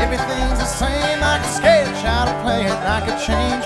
Everything's the same, I could sketch out a plan, I could change